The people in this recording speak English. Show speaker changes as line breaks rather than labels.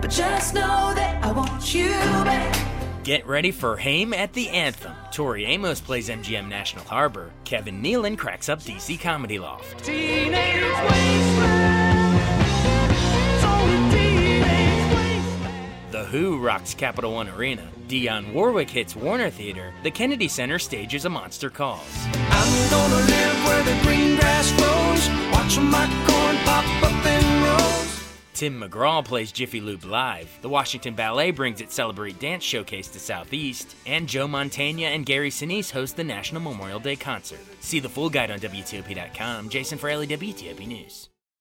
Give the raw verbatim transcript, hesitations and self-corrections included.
but just know that I want you back.
Get ready for Haim at the Anthem. Tori Amos plays M G M National Harbor. Kevin Nealon cracks up D C Comedy Loft.
Teenage wasteland. It's only teenage wasteland.
The Who rocks Capital One Arena. Dionne Warwick hits Warner Theater. The Kennedy Center stages A Monster Calls.
I'm gonna live where the green grass grows, watching my corn pop up in rows.
Tim McGraw plays Jiffy Lube live. The Washington Ballet brings its Celebrate Dance Showcase to Southeast. And Joe Mantegna and Gary Sinise host the National Memorial Day Concert. See the full guide on W T O P dot com. Jason Fraley, W T O P News.